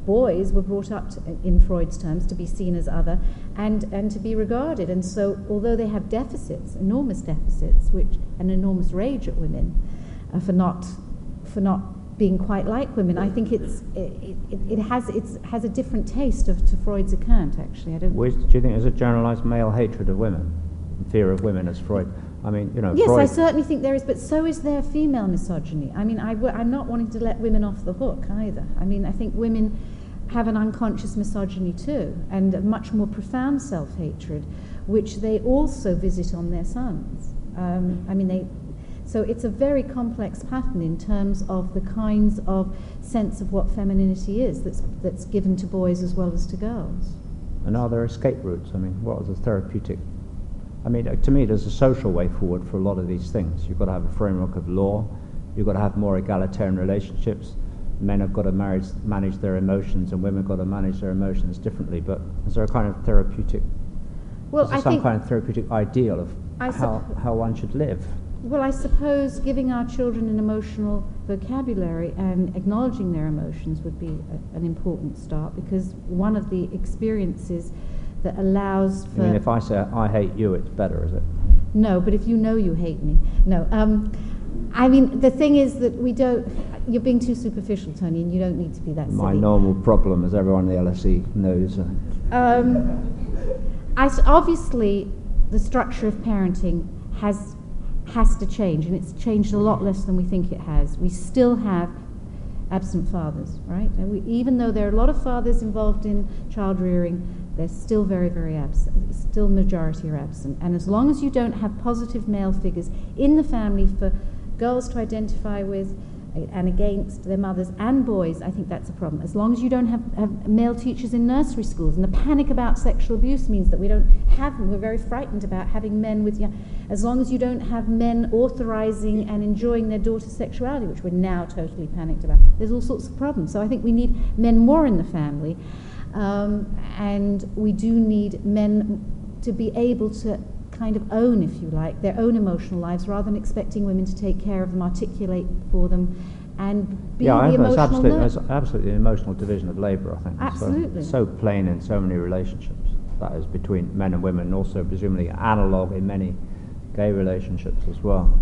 boys were brought up to, in Freud's terms, to be seen as other and, and to be regarded. And so although they have deficits, enormous deficits, which an enormous rage at women uh, for not for not being quite like women, I think it's it, it, it has it's has a different taste of to Freud's account, actually. I don't. Which, do you think there's a generalized male hatred of women, fear of women, as Freud? I mean, you know. Yes, Freud, I certainly think there is, but so is there female misogyny. I mean, I w- I'm not wanting to let women off the hook either. I mean, I think women have an unconscious misogyny too, and a much more profound self-hatred, which they also visit on their sons. Um, I mean, they. So it's a very complex pattern in terms of the kinds of sense of what femininity is that's that's given to boys as well as to girls. And are there escape routes? I mean, what are the therapeutic? I mean, to me, there's a social way forward for a lot of these things. You've got to have a framework of law. You've got to have more egalitarian relationships. Men have got to manage, manage their emotions, and women have got to manage their emotions differently. But is there a kind of therapeutic, well, is there I some think kind of therapeutic ideal of I how, supp- how one should live? Well, I suppose giving our children an emotional vocabulary and acknowledging their emotions would be a, an important start, because one of the experiences that allows for... I mean, if I say, I hate you, it's better, is it? No, but if you know you hate me. No. Um, I mean, the thing is that we don't... You're being too superficial, Tony, and you don't need to be that silly. My normal problem, as everyone in the L S E knows. Uh, um, I s- obviously, the structure of parenting has has to change, and it's changed a lot less than we think it has. We still have absent fathers, right? And we, even though there are a lot of fathers involved in child rearing, they're still very, very absent. Still majority are absent. And as long as you don't have positive male figures in the family for girls to identify with and against their mothers, and boys, I think that's a problem. As long as you don't have, have male teachers in nursery schools, and the panic about sexual abuse means that we don't have them. We're very frightened about having men with young... As long as you don't have men authorizing and enjoying their daughter's sexuality, which we're now totally panicked about, there's all sorts of problems. So I think we need men more in the family, um, and we do need men to be able to kind of own, if you like, their own emotional lives, rather than expecting women to take care of them, articulate for them, and be yeah, the I emotional it's absolutely, nurse. it's absolutely an emotional division of labour, I think. Absolutely. It's so, so plain in so many relationships, that is, between men and women, and also presumably analogue in many gay relationships as well.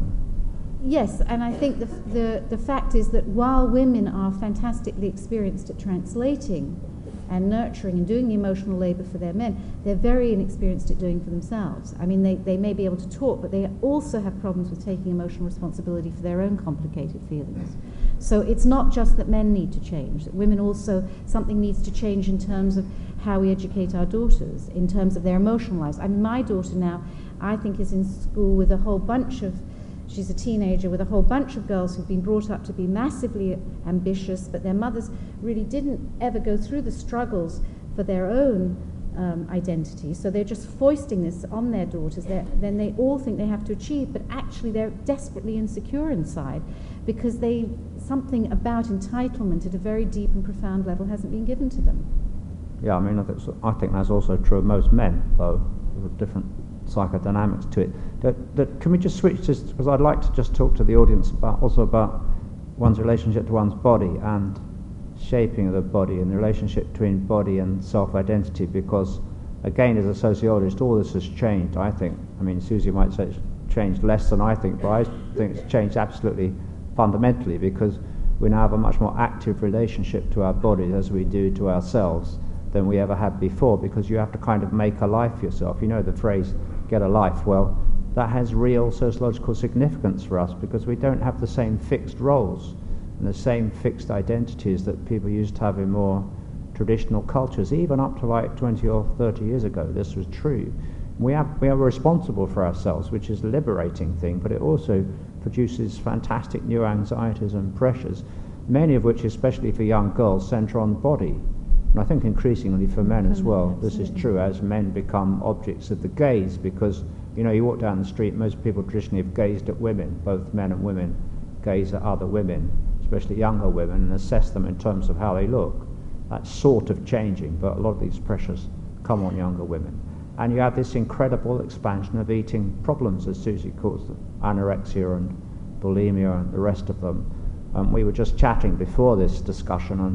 Yes, and I think the, the, the fact is that while women are fantastically experienced at translating and nurturing and doing the emotional labour for their men, they're very inexperienced at doing for themselves. I mean, they, they may be able to talk, but they also have problems with taking emotional responsibility for their own complicated feelings. So it's not just that men need to change, that women also, something needs to change in terms of how we educate our daughters, in terms of their emotional lives. I mean, my daughter now, I think, is in school with a whole bunch of She's a teenager with a whole bunch of girls who've been brought up to be massively ambitious, but their mothers really didn't ever go through the struggles for their own um, identity. So they're just foisting this on their daughters. They're, then they all think they have to achieve, but actually they're desperately insecure inside, because they something about entitlement at a very deep and profound level hasn't been given to them. Yeah, I mean, I think, I think that's also true of most men, though, with different psychodynamics to it. That, that, can we just switch just because I'd like to just talk to the audience about also about one's relationship to one's body and shaping of the body and the relationship between body and self-identity, because again, as a sociologist, all this has changed, I think. I mean, Susie might say it's changed less than I think, but I think it's changed absolutely fundamentally, because we now have a much more active relationship to our bodies as we do to ourselves than we ever had before, because you have to kind of make a life yourself. You know the phrase, get a life. Well, that has real sociological significance for us, because we don't have the same fixed roles and the same fixed identities that people used to have in more traditional cultures. Even up to like twenty or thirty years ago, this was true. We have we are responsible for ourselves, which is a liberating thing, but it also produces fantastic new anxieties and pressures, many of which, especially for young girls, centre on body. And I think increasingly for men as well, this is true as men become objects of the gaze, because, you know, you walk down the street, most people traditionally have gazed at women, both men and women gaze at other women, especially younger women, and assess them in terms of how they look. That's sort of changing, but a lot of these pressures come on younger women. And you have this incredible expansion of eating problems, as Susie calls them, anorexia and bulimia and the rest of them. Um, we were just chatting before this discussion, and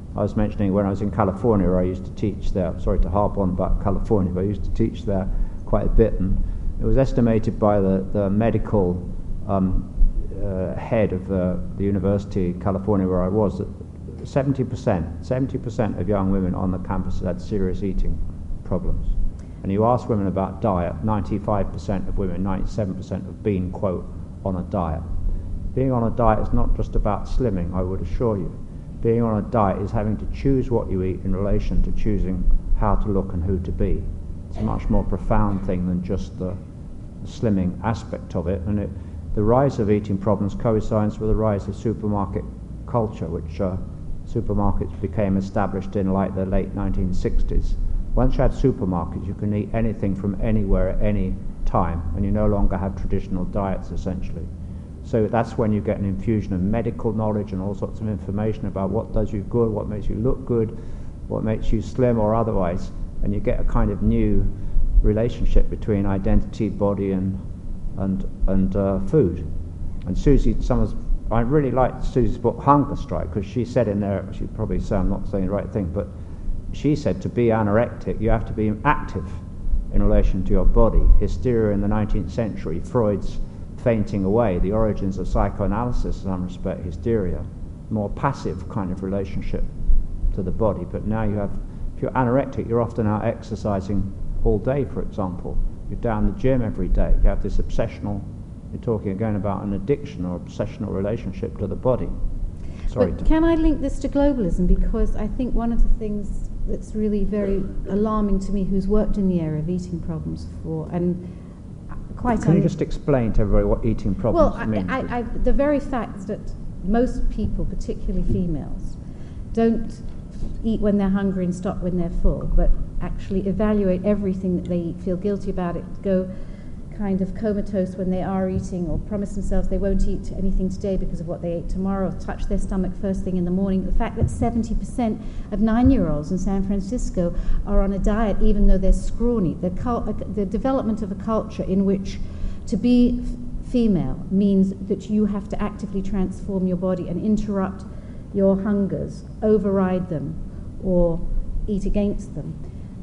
I was mentioning when I was in California, where I used to teach there. I'm sorry to harp on about California, but I used to teach there quite a bit, and it was estimated by the, the medical um, uh, head of the, the University in California where I was that seventy percent, seventy percent of young women on the campus had serious eating problems. And you ask women about diet, ninety-five percent of women, ninety-seven percent have been, quote, on a diet. Being on a diet is not just about slimming, I would assure you. Being on a diet is having to choose what you eat in relation to choosing how to look and who to be. It's a much more profound thing than just the slimming aspect of it. And it, the rise of eating problems coincides with the rise of supermarket culture, which uh, supermarkets became established in like the late nineteen sixties. Once you had supermarkets, you can eat anything from anywhere at any time, and you no longer have traditional diets, essentially. So that's when you get an infusion of medical knowledge and all sorts of information about what does you good, what makes you look good, what makes you slim or otherwise, and you get a kind of new relationship between identity, body, and and and uh, food. And Susie Summers, I really liked Susie's book Hunger Strike, because she said in there, she'd probably say I'm not saying the right thing, but she said to be anorectic, you have to be active in relation to your body. Hysteria in the nineteenth century, Freud's fainting away, the origins of psychoanalysis in some respect, hysteria, more passive kind of relationship to the body. But now you have, if you're anorectic, you're often out exercising all day, for example. You're down the gym every day. You have this obsessional, you're talking again about an addiction or obsessional relationship to the body. Sorry. But can I link this to globalism? Because I think one of the things that's really very alarming to me, who's worked in the area of eating problems for, and quite... Can un- you just explain to everybody what eating problems well, mean? Well, I, I, the very fact that most people, particularly females, don't eat when they're hungry and stop when they're full, but actually evaluate everything that they eat, feel guilty about it, go kind of comatose when they are eating, or promise themselves they won't eat anything today because of what they ate tomorrow, or touch their stomach first thing in the morning. The fact that seventy percent of nine-year-olds in San Francisco are on a diet even though they're scrawny, the, cul- the development of a culture in which to be f- female means that you have to actively transform your body and interrupt your hungers, override them, or eat against them.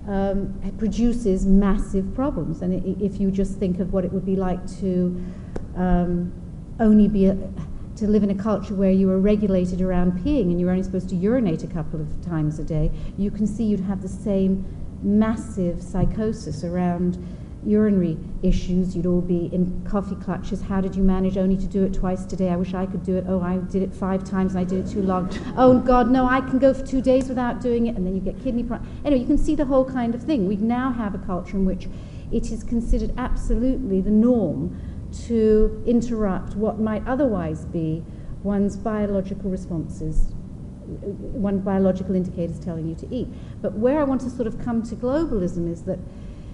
Um, it produces massive problems, and it, if you just think of what it would be like to um, only be a, to live in a culture where you are regulated around peeing and you're only supposed to urinate a couple of times a day, you can see you'd have the same massive psychosis around urinary issues. You'd all be in coffee clutches. How did you manage only to do it twice today? I wish I could do it. Oh, I did it five times and I did it too long. Oh, God, no, I can go for two days without doing it. And then you get kidney problems. Anyway, you can see the whole kind of thing. We now have a culture in which it is considered absolutely the norm to interrupt what might otherwise be one's biological responses, one biological indicators telling you to eat. But where I want to sort of come to globalism is that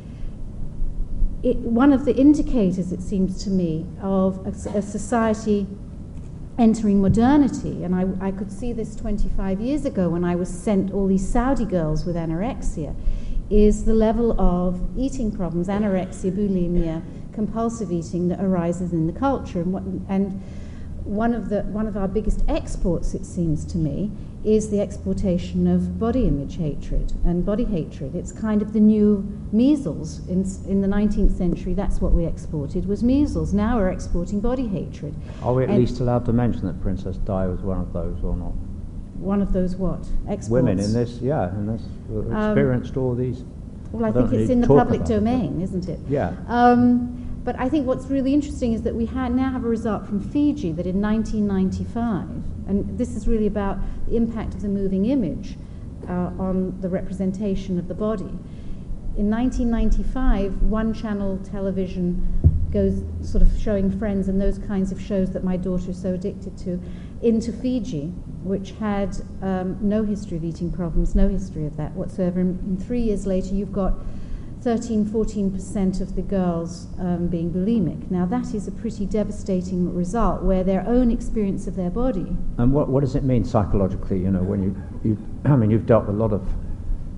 It, one of the indicators, it seems to me, of a, a society entering modernity, and I, I could see this twenty-five years ago when I was sent all these Saudi girls with anorexia, is the level of eating problems, anorexia, bulimia, compulsive eating that arises in the culture. And, what, and one of the one of our biggest exports, it seems to me, is the exportation of body image hatred and body hatred. It's kind of the new measles. In, in the nineteenth century, that's what we exported, was measles. Now we're exporting body hatred. Are we at and least allowed to mention that Princess Di was one of those or not? One of those what? Exports? Women in this, yeah, in this, uh, experienced um, all these. Well, I, I think it's in the public domain, it, isn't it? Yeah. Um, But I think what's really interesting is that we ha- now have a result from Fiji that in nineteen ninety-five, and this is really about the impact of the moving image uh, on the representation of the body. In nineteen ninety-five, one channel television goes sort of showing Friends and those kinds of shows that my daughter is so addicted to, into Fiji, which had um, no history of eating problems, no history of that whatsoever. And, and three years later, you've got thirteen, fourteen percent of the girls um, being bulimic. Now that is a pretty devastating result, where their own experience of their body. And what what does it mean psychologically? You know, when you you I mean, you've dealt with a lot of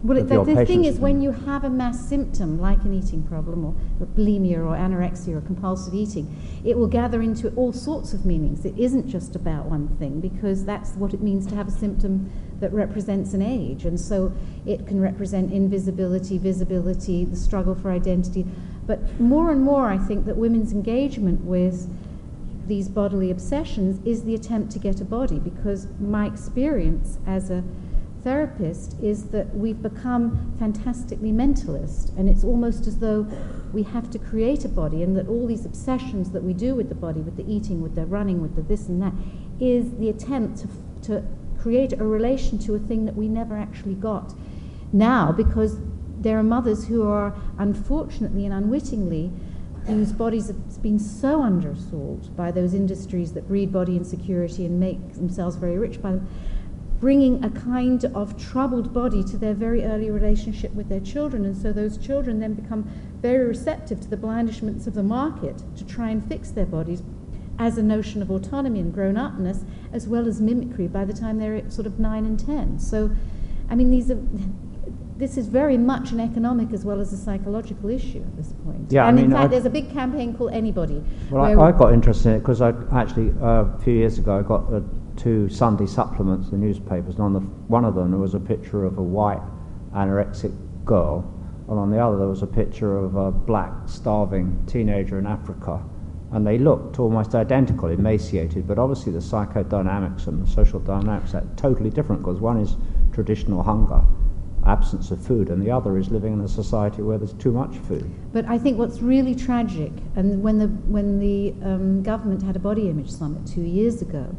Well, of the, your the patients. thing is, when you have a mass symptom like an eating problem or bulimia or anorexia or compulsive eating, it will gather into all sorts of meanings. It isn't just about one thing, because that's what it means to have a symptom that represents an age. And so it can represent invisibility, visibility, the struggle for identity. But more and more, I think that women's engagement with these bodily obsessions is the attempt to get a body, because my experience as a therapist is that we've become fantastically mentalist, and it's almost as though we have to create a body, and that all these obsessions that we do with the body, with the eating, with the running, with the this and that, is the attempt to, to create a relation to a thing that we never actually got now, because there are mothers who are unfortunately and unwittingly, whose bodies have been so under assault by those industries that breed body insecurity and make themselves very rich by them, bringing a kind of troubled body to their very early relationship with their children. And so those children then become very receptive to the blandishments of the market to try and fix their bodies as a notion of autonomy and grown-upness, as well as mimicry by the time they're sort of nine and ten. So, I mean, these are... This is very much an economic as well as a psychological issue at this point. Yeah, and I mean, in fact, I, there's a big campaign called Anybody. Well, I, I got interested in it because I actually, uh, a few years ago, I got uh, two Sunday supplements, the newspapers, and on the one of them there was a picture of a white anorexic girl, and on the other there was a picture of a black starving teenager in Africa, and they looked almost identical, emaciated, but obviously the psychodynamics and the social dynamics are totally different, because one is traditional hunger, absence of food, and the other is living in a society where there's too much food. But I think what's really tragic, and when the when the um, government had a body image summit two years ago,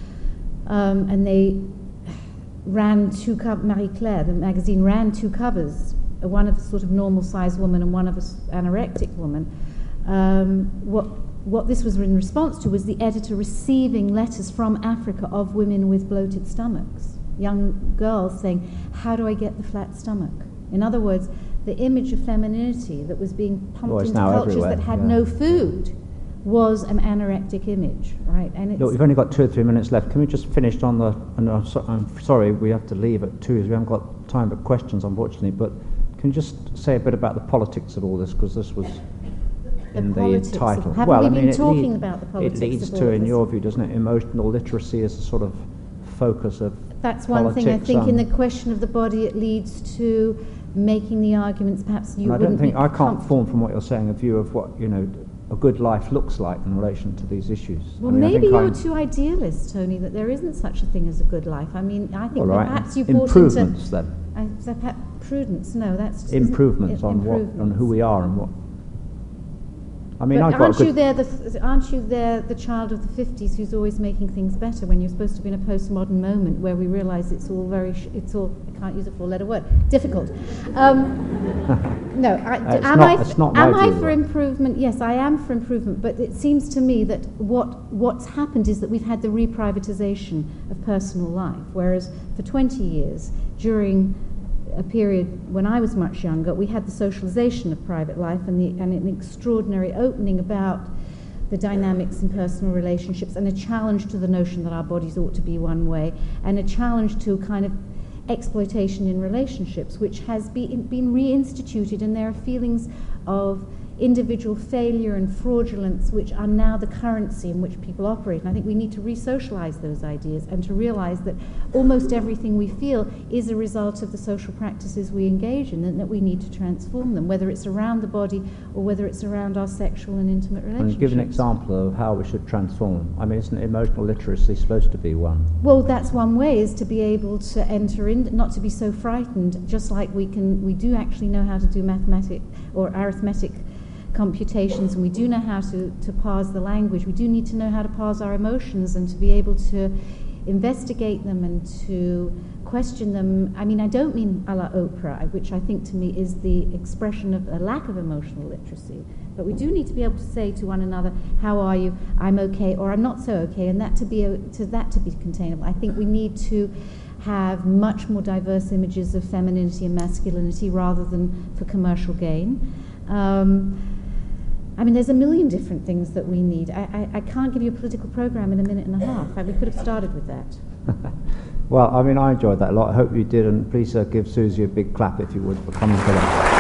um, and they ran two covers, Marie Claire, the magazine ran two covers, one of a sort of normal sized woman and one of an anorectic woman. Um, what what this was in response to was the editor receiving letters from Africa of women with bloated stomachs. Young girls saying, how do I get the flat stomach? In other words, the image of femininity that was being pumped well, into cultures everywhere. that had yeah. no food was an anorectic image, right? And it's Look, we've only got two or three minutes left. Can we just finish on the... And I'm, so, I'm sorry, we have to leave at two, we haven't got time for questions, unfortunately, but can you just say a bit about the politics of all this, because this was in the, the title. Of, haven't well, we I mean, been it talking lead, about the politics It leads of to, all in this? your view, doesn't it, emotional literacy as a sort of focus of That's one politics, thing. I think um, in the question of the body, it leads to making the arguments perhaps you and I wouldn't don't think be I can't comf- form from what you're saying a view of what, you know, a good life looks like in relation to these issues. Well, I mean, maybe I you're I'm, too idealist, Tony, that there isn't such a thing as a good life. I mean, I think all right, perhaps you bought improvements into... then. I, so perhaps prudence, no, that's... Improvements it, on improvements. what, on who we are and what... I mean, but I've got aren't a good... you there the aren't you there the child of the fifties who's always making things better, when you're supposed to be in a postmodern moment where we realise it's all very sh- it's all I can't use a four-letter word difficult. Um, no, I, Uh, it's am not- I it's not my am I view, for though. improvement? Yes, I am for improvement. But it seems to me that what what's happened is that we've had the reprivatisation of personal life, whereas for twenty years during a period when I was much younger, we had the socialization of private life and, the, and an extraordinary opening about the dynamics in personal relationships, and a challenge to the notion that our bodies ought to be one way, and a challenge to kind of exploitation in relationships, which has been, been reinstituted, and there are feelings of individual failure and fraudulence which are now the currency in which people operate. And I think we need to re-socialize those ideas and to realize that almost everything we feel is a result of the social practices we engage in, and that we need to transform them, whether it's around the body or whether it's around our sexual and intimate relationships. And give an example of how we should transform. I mean, isn't emotional literacy supposed to be one? Well, that's one way, is to be able to enter in, not to be so frightened, just like we can, we do actually know how to do mathematic or arithmetic computations, and we do know how to, to parse the language. We do need to know how to parse our emotions and to be able to investigate them and to question them. I mean, I don't mean a la Oprah, which I think to me is the expression of a lack of emotional literacy, but we do need to be able to say to one another, how are you, I'm okay, or I'm not so okay, and that to be a, to that to be containable. I think we need to have much more diverse images of femininity and masculinity rather than for commercial gain. Um, I mean, there's a million different things that we need. I, I, I can't give you a political program in a minute and a half. We could have started with that. Well, I mean, I enjoyed that a lot. I hope you did, and please uh, give Susie a big clap if you would for coming today.